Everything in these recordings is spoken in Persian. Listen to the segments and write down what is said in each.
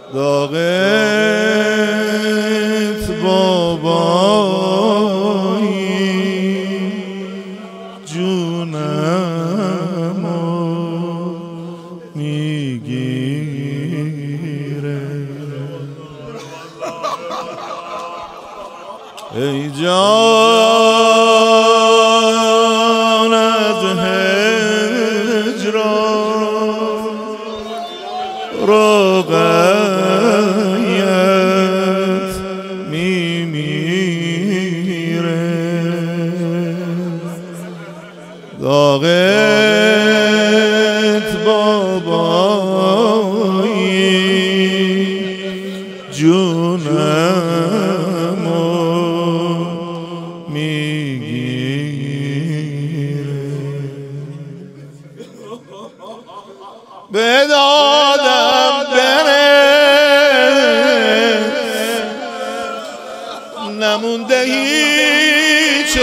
داغت بابایی جونمو میگیره. ای جان از هجران روغیت میمیره. داغت بابایی جونمو به دادم برس نمونده هیچ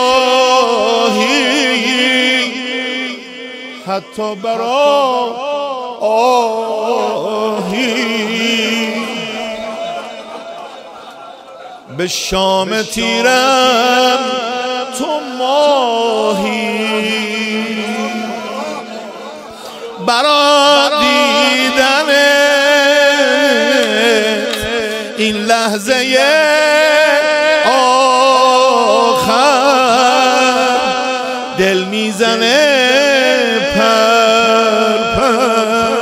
راهی حتی برا آهی. به شام تیرم تو ماهی برا دیدن این لحظه آخر دل میزنه پر پر.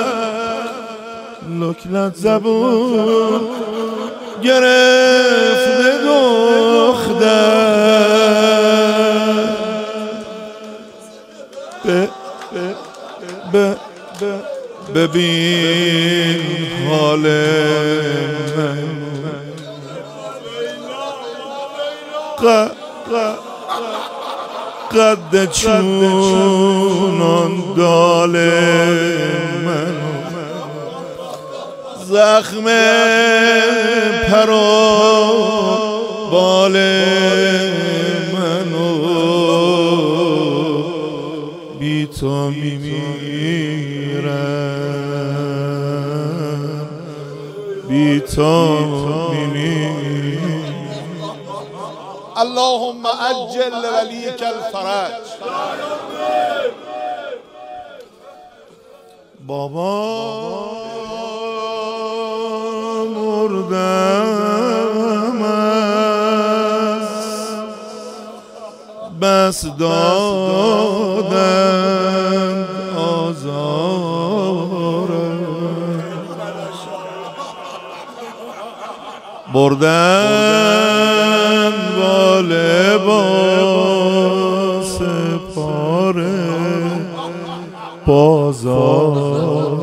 لکنت زبون گرفته دختر ببین حال من قد چونان دال من زخم پرو بال منو بی تو میمیرم بی تو میمیرم. اللهم عجل ولیک الفرج. بابا مردم است بس دادم آزارم بردن با لباس پاره بازار.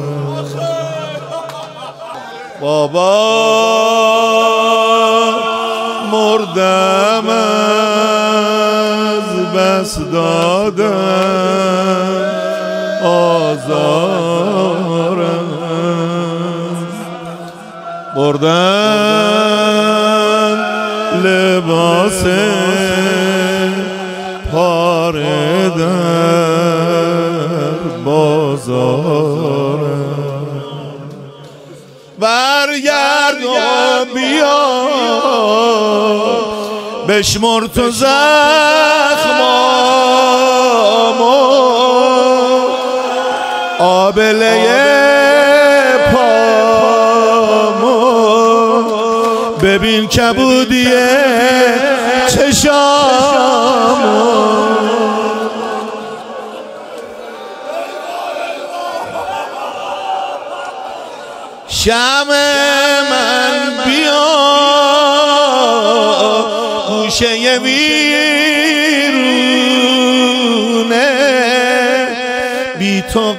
بابا مردم از بس دادم آزارم بردن لباس پاره در بازارم. برگرد و بیا بشمر تو زخمامو آبله پامو ببین کبودی چشامو. شمع من بیا گوشه ویرونه بی تو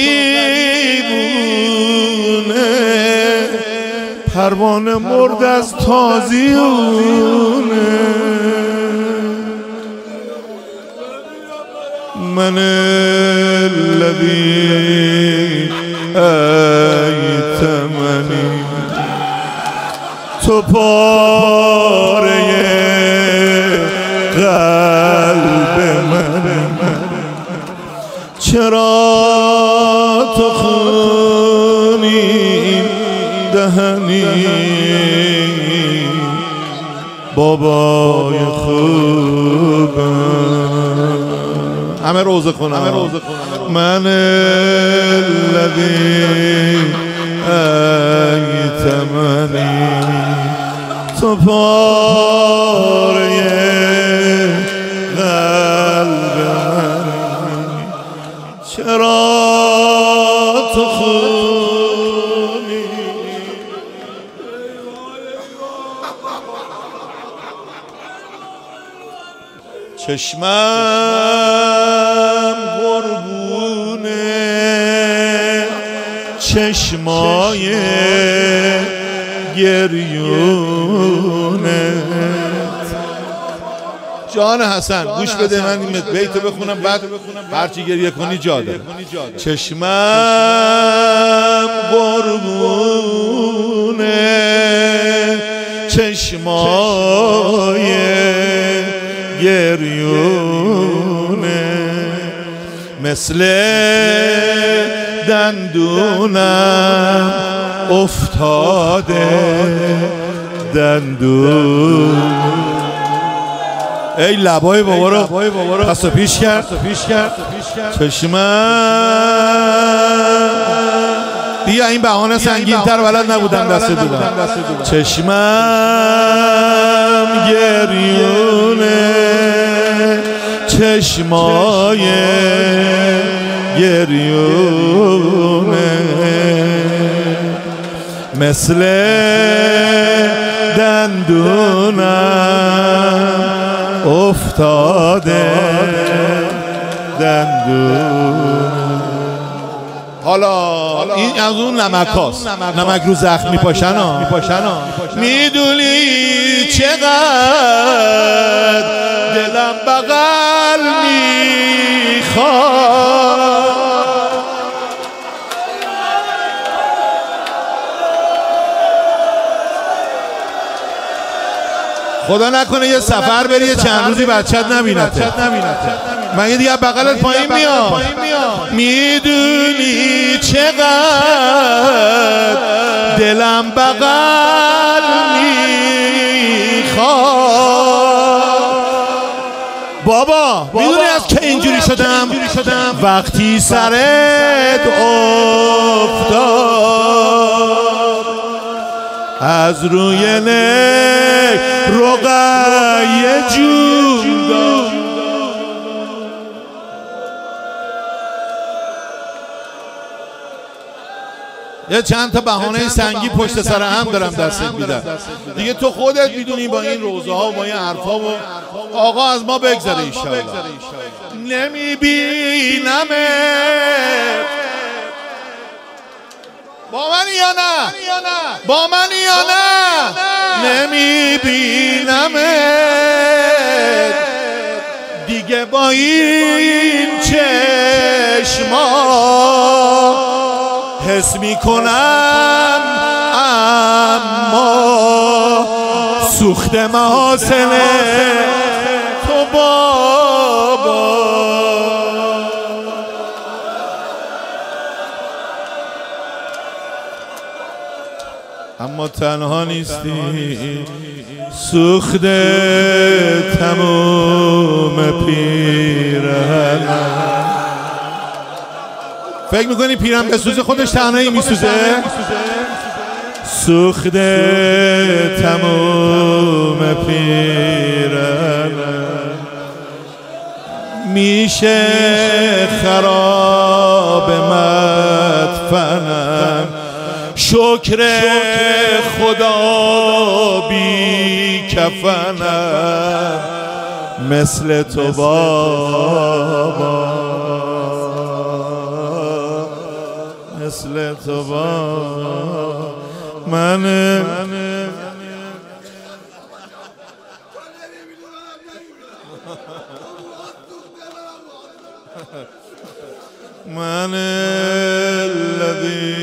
غریبونه پروانه مرد از تازیونه. من الذی ایتمنی تو پاره قلب من چرا تو خونی دهنی بابای خوبم. همه روزه کنم. من الذی ایتمنی، تو پاره قلب منی، چرا تو خونی؟ چشمم قربونه چشمای گریونت. جان حسن گوش بده، من این بیتو بخونم بعد هرچی گریه کنی جا داره. چشمم قربونه چشمای گریونه، مثل دندونم افتاده دندون. ای لبای بابا رو پس و پیش کرد. چشمم بیا، این بهانه سنگین‌تر بلد نبودم دست دادم. چشمم گریونه چشمای گریونه، مثل دندونم افتاده دندون. حالا این از اون نمک هاست، نمک رو زخم میپاشن ها. میدونی چقدر دلم بغل میخواد، خدا نکنه یه سفر بری یه چند روزی بچت نبینته، مگه دیگه بغلت پایین میاد. میدونی چقدر دلم بغل میخواد بابا. میدونی از که اینجوری شدم؟ وقتی سرت افتاد از روی نک رقیه جون داد. یه چند تا بهانه سنگی پشت سر هم دارم دستت میدم دیگه. تو خودت میدونی با این روزه ها و با این حرفا و آقا از ما بگذره انشالله. نمیبینمت با منی یا نه؟ با منی یا نه؟ نمیبینمت دیگه با این چشما، حس میکنم اما سوخت محاسن تو بابا. اما تنها نیستی، سوخت تموم پیرهنم. فکر میکنی پیرم به سوز خودش تنهایی میسوزه؟ سوخت تموم پیرهنم میشه خراب مدفنم. شکر خدا بی کفنم مثل تو بابا، مثل تو بابا. من الذی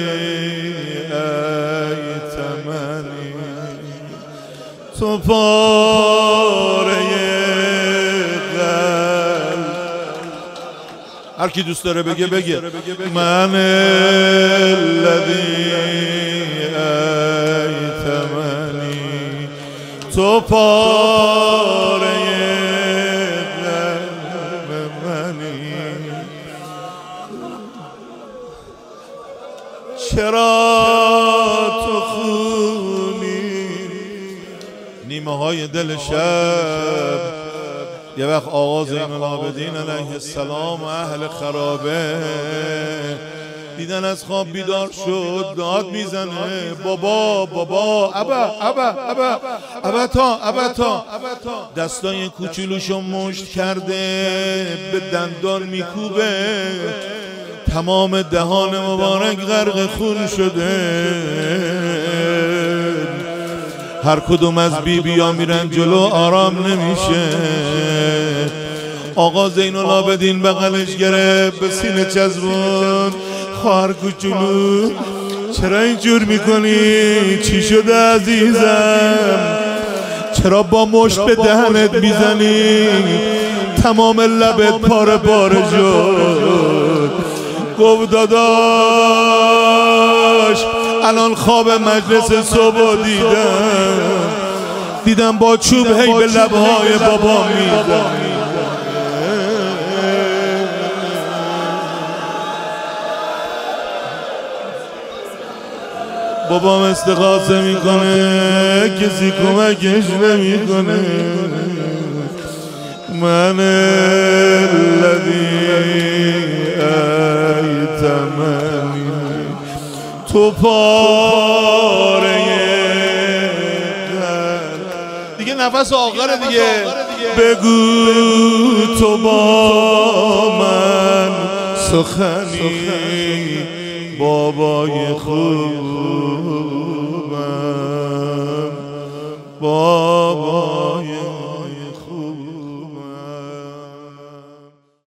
ایتمنی، تو پاره قلب. هر کی دوست داره بگه. من الذی تو پاره قلب منی، چرا تو خونی نیمه های دل شب. یه وقت آقا زین العابدین علیه السلام و اهل خرابه دیدن از خواب بیدار شد، داد میزنه بابا بابا ابا ابا ابا ابا تا دستای کوچولوشو مشت کرده به دندان میکوبه، تمام دهان مبارک غرق خون شده. هر کدوم از بی‌بی‌ها میرن جلو آرام نمیشه. آقا زین العابدین بغلش گرفت به سینه چسبوند. خواهر کوچولو چرا اینجور میکنی؟ چی شده عزیزم؟ چرا با مشت به دهنت میزنی؟ تمام لبت پاره پاره شد. گفت داداش الان خواب مجلس صبح دیدم با چوب هی به لبهای بابا میزنی. بابام استغاثه میکنه کسی کمکش نمیکنه. من الذی ایتمنی، تو پاره دیگه نفس آخره دیگه. بگو تو با من سخنی، بابای خوبم بابا.